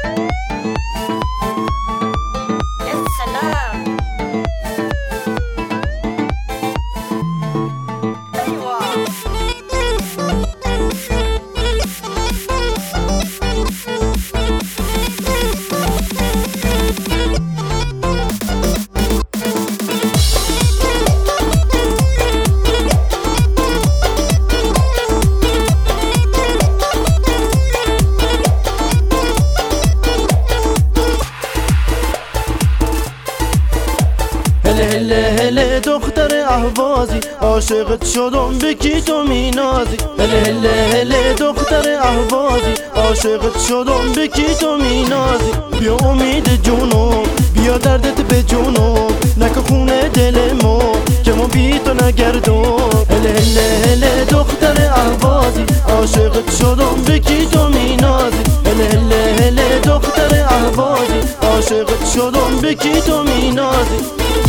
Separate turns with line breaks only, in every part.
هله دختر اهوازی عاشقت شدم بکی تو مینازی هله دختر اهوازی عاشقت شدم بکی تو مینازی بیا امید جونم بیا دردت به جونم نکه خونه دلمو که ما بی تو نگردم هله دختر اهوازی عاشقت شدم بکی تو مینازی هله دختر اهوازی عاشقت شدم بکی تو مینازی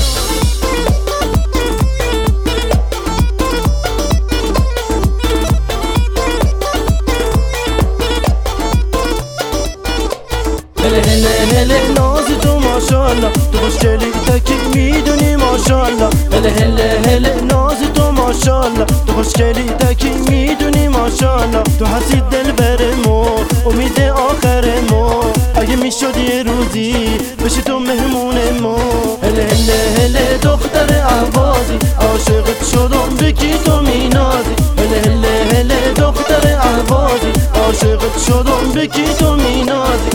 هله نازی تو ماشالله تو خوشگلی تکی میدونی ماشالله هله نازی تو ماشالله تو خوشگلی تکی میدونی ماشالله تو هستی دل برمو امید آخرمو اگه میشد یه روزی بشی تو مهمون ما هله دختر اهوازی عاشقت شدم بکی تو مینازی هله دختر اهوازی عاشقت شدم بکی تو مینازی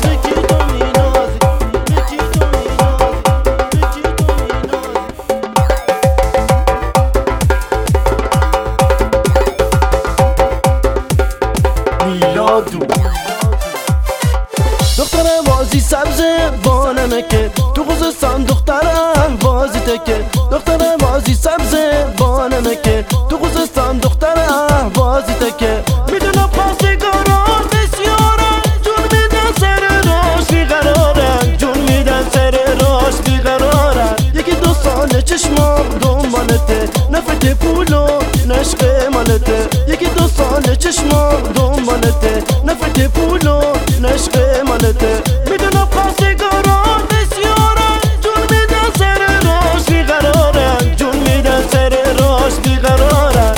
دختر بازی سبز بانمکه تو خوزستان دختر اهوازی تکه دختر بازی سبز بانمکه تو خوزستان دختر اهوازی تکه میدونم خواستگاران بسیارن جون میدن سر راش بیقرارن جون میدن سر راش بیقرارن یکی دو سال چشمام دنبالته نفت پولو نشق مالته یکی دو سال چشمام دنبالته نفت پولو نشق مالته میدونم خواستگاران بسیارن جون میدن سر راش بیقرارن جون میدن سر راش بیقرارن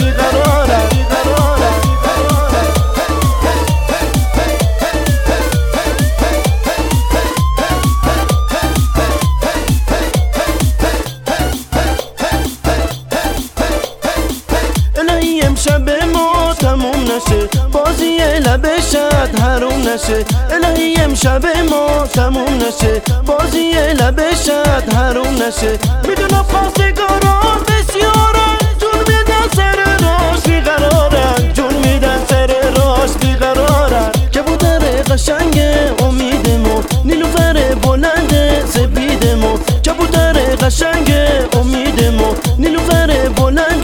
الهی امشب ما تموم نشه بازی لب شد حروم نشه الهی امشب ما تموم نشه بازی لب شد حروم نشه میدونم خواستگاران بسیارن جون میدن سر راش بیقرارن جون میدن سر راش بیقرارن کبوتر قشنگ امیدمو نیلوفر بلند سپیدمو کبوتر قشنگ امیدمو نیلوفر بلند